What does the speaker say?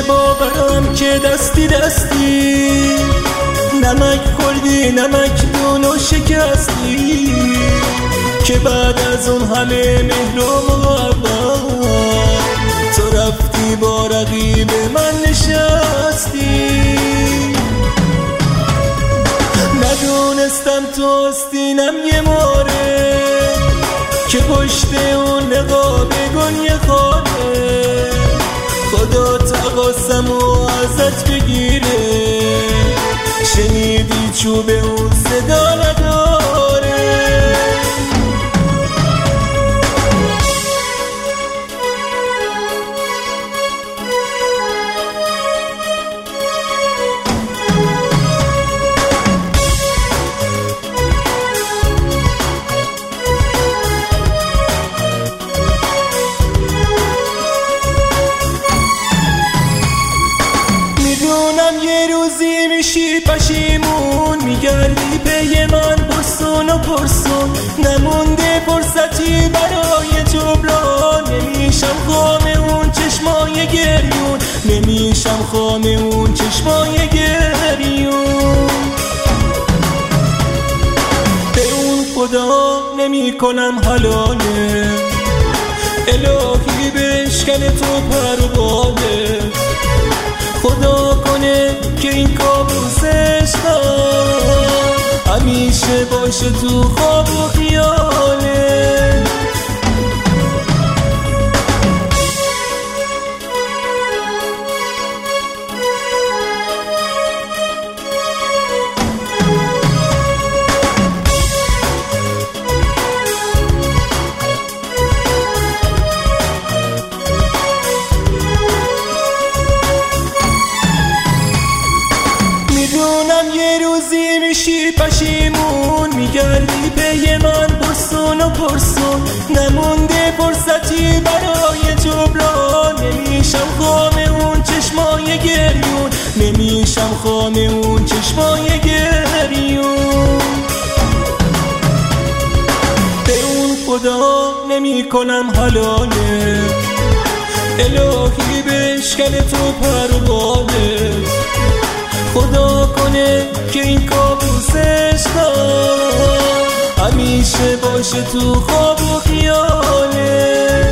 باورم که دستی دستی نمک خوردی، نمک دونو شکستی، که بعد از اون همه مهر و محبت تو رفتی با رقیب من نشستی. ندونستم تو آستینم یه ماره که پشت اون نقاب گنیه خاله، خدا تقاسمو ازت بگیره، شنیدی چوب اون صدا نداره. یه روزی میشی پشیمون، میگردی پی من پرسون و پرسون، نمونده فرصتی برای جبران، نمیشم خام اون چشمای گریون، نمیشم خام اون چشمای گریون. به اون خدا نمی کنم حلاله، الهی بشکن تو پر و باله، خدا کنه که این کابوس عشقم همیشه باشه تو خواب و خیاله. یه روزی میشی پشیمون، میگردی پی من پرسون و پرسون، نمونده فرصتی برای جبران، نمیشم خام اون چشمای گریون، نمیشم خام اون چشمای گریون. به اون خدا نمی کنم حلاله، الهی بشکن تو پر و باله، خدا کنه که این کابوس عشقم همیشه باشه تو خواب و خیاله.